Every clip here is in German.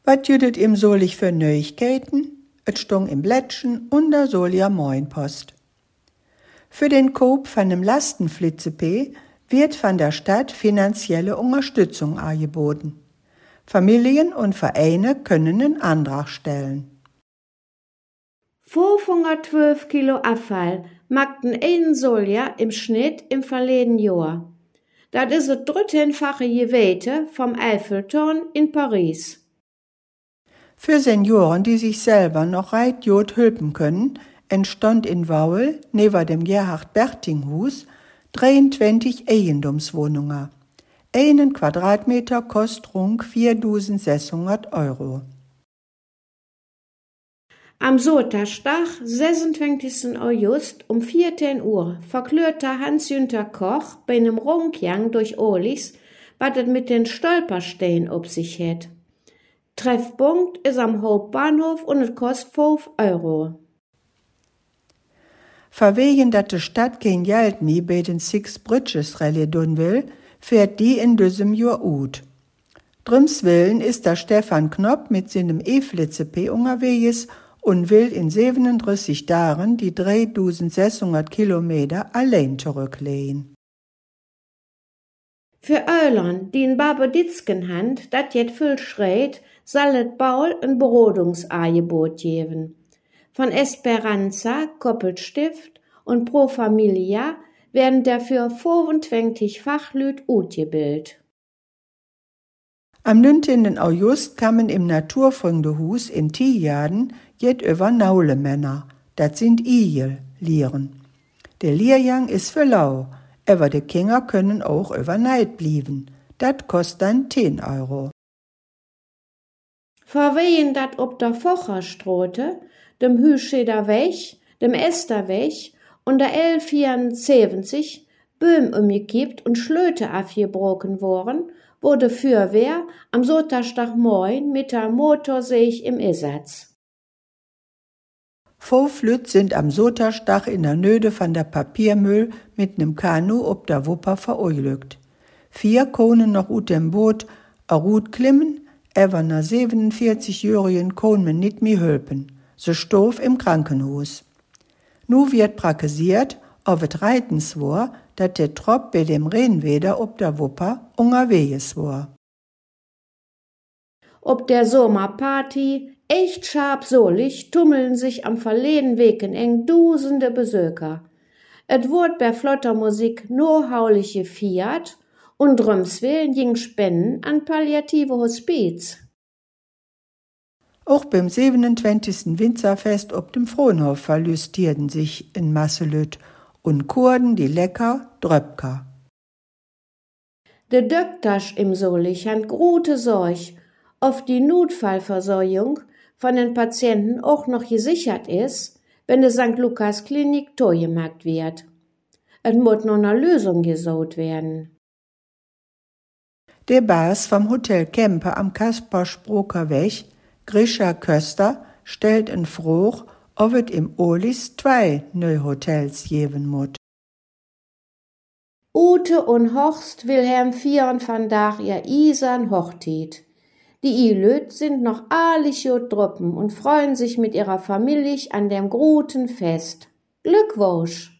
Wat jüdet im solich für Neuigkeiten? Et stung im Blättchen und da soll ja Moinpost. Für den Kauf von einem Lastenflitze-P wird von der Stadt finanzielle Unterstützung angeboten. Familien und Vereine können einen Antrag stellen. 512 Kilo Abfall magten ein Soljahr im Schnitt im verleden Jahr. Das ist das 13-fache Gewichte vom Eiffelturm in Paris. Für Senioren, die sich selber noch reit gut helfen können, entstand in Waul, neben dem Gerhard-Berting-Hus, 23 Eigentumswohnungen. Einen Quadratmeter kostet rund 4.600 Euro. Am Sonntag, 26. August um 14 Uhr verklärte Hans-Günther Koch bei einem Rundgang durch Olis, was es mit den Stolpersteinen auf sich hat. Treffpunkt ist am Hauptbahnhof und es kostet 5 Euro. Verwegen, dass die Stadt kein Geld mehr bei den Six Bridges Rallye tun will, fährt die in diesem Jahr ut. Drumswillen ist der Stefan Knopp mit seinem E-Flitze-P unterwegs und will in 37 Tagen die 3.600 Kilometer allein zurücklegen. Für Öllern, die in Barbeditzken hand, dat jet viel schreit, soll et Baul ein Berodungsangebot geben. Von Esperanza, Koppelstift und Pro Familia werden dafür 25 Fachlüt utgebildet. Am 19. August kamen im Naturfreundehus in Tijaden jet über Naulemänner. Dat sind Igel, Lieren. Der Lehrgang ist für lau, aber die Kinder können auch übernight blieben. Dat kostet dann 10 Euro. Verwehen dat ob der Focherstrote, dem Hüscheder Weg, dem Esterweg und der 1174 Böhm umgekippt und Schlöte abgebrochen worden, wurde Feuerwehr am Sonntagmorgen mit der Motorsäge im Einsatz. 5 Lüt sind am Sonntag in der Nöde von der Papiermüll mit nem Kanu ob der Wupper verunglückt. 4 können noch ut dem Boot a Rut klimmen, aber na 47-jährigen können man nicht mehr helfen. Sie stof im Krankenhaus. Nu wird prakesiert, ob et reitens war, dat der Trop bei dem Rennweder ob der Wupper unterwegs war. Ob der Sommerparty echt scharfsohlig tummeln sich am verleden Wegen eng Dusende Besöker. Et wurde bei flotter Musik nur haulich gefeiert und drumswillen ging Spenden an palliative Hospiz. Auch beim 27. Winzerfest ob dem Frohnhof verlustierten sich in Masselüt und Kurden die lecker Dröpker. De Döktasch im Solich han grute Sorg, ob die Notfallversorgung von den Patienten auch noch gesichert ist, wenn de St. Lukas Klinik tollgemacht wird. Es muss noch eine Lösung gesucht werden. Der Bas vom Hotel Kempe am Kaspersproker Weg, Grisha Köster, stellt in Froch, ob es im Olis 2 neue Hotels geben muss. Ute und Horst Wilhelm vieren vandaag ihr Isern Hochtit. Die Ilöt sind noch allig jod druppen und freuen sich mit ihrer Familie an dem guten Fest. Glückwunsch!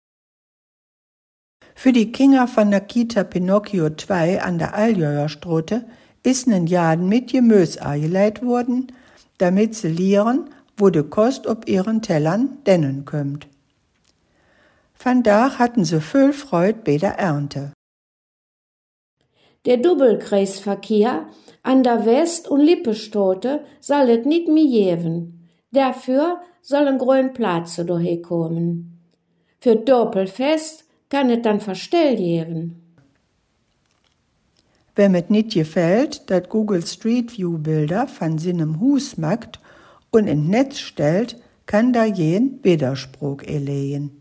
Für die Kinder von der Kita Pinocchio 2 an der Aljöerstraße ist ein Jaden mit Gemüs eingeleitet worden, damit sie lernen, wo de Kost ob ihren Tellern dennen kommt. Vandaag hatten sie viel Freude bei der Ernte. Der Doppelkreisverkehr an der West- und Lippestraße soll es nicht mehr geben. Dafür sollen grüne Plätze kommen. Für Doppelfest kann es dann Verstell geben. Wem es nicht gefällt, dass Google Street View Bilder von seinem Hus macht und ins Netz stellt, kann da jeden Widerspruch erlegen.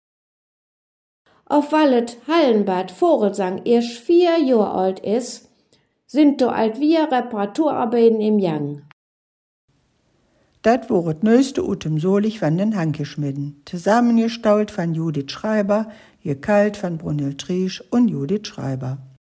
Auf Wallet Hallenbad Vogelsang erst 4 Jahre alt ist, sind do alt wir Reparaturarbeiten im Gang. Das war das neueste Utem Solich von den Hankeschmidden, zusammengestaut von Judith Schreiber, gekalt von Brunhild Triesch und Judith Schreiber.